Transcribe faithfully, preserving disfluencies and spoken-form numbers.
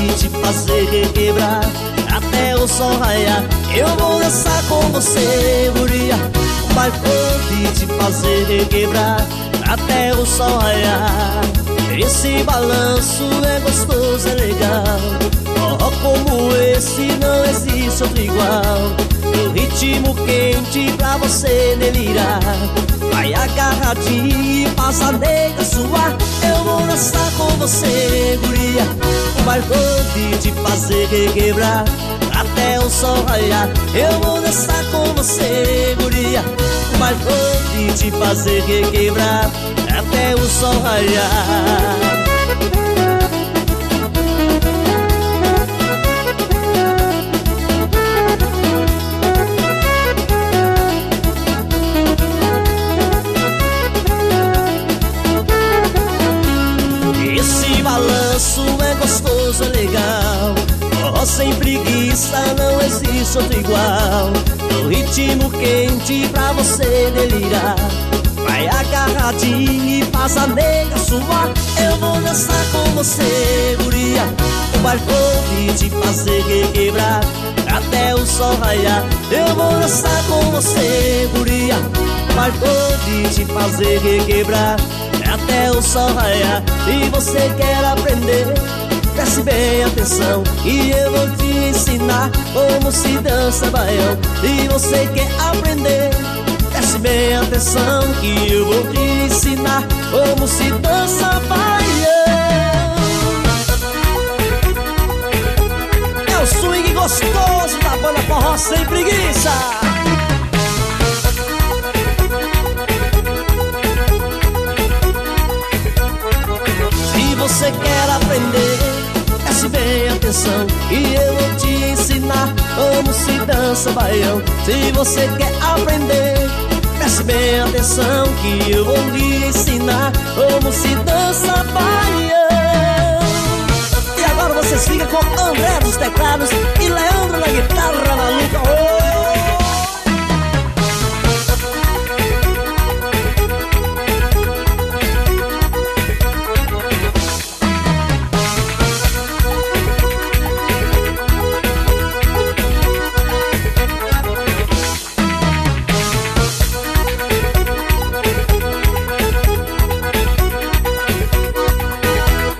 de te fazer quebrar até o sol raiar. Eu vou dançar com você, guria, o baile de te fazer quebrar até o sol raiar. Esse balanço é gostoso, é legal. Oh, como esse não existe outro igual. O ritmo quente pra você delirar. Vai agarradinho e faz a nega suar. Eu vou dançar com você, guria, o baile de te fazer quebrar até o sol raiar. Eu vou dançar com você, guria, o baile de te fazer quebrar até o sol raiar. Esse balanço é gostoso, é legal. Oh, sem preguiça não existe outro igual. O ritmo quente pra você delirar. Vai agarradinho e faz a nega suar. Eu vou dançar com você, guria, o baile de te fazer quebrar até o sol raiar. Eu vou dançar com você, guria, o baile de te fazer quebrar até o sol raiar. Se você quer aprender, preste bem atenção e eu vou te ensinar como se dança baião. Se você quer aprender, preste bem atenção que eu vou te ensinar como se dança baião. É o swing gostoso da banda Forró Sem Preguiça. Se você quer aprender, preste bem atenção e eu vou te ensinar como se dança baião. Se você quer aprender, preste bem atenção que eu vou lhe ensinar como se dança baião. E agora vocês ficam com André dos teclados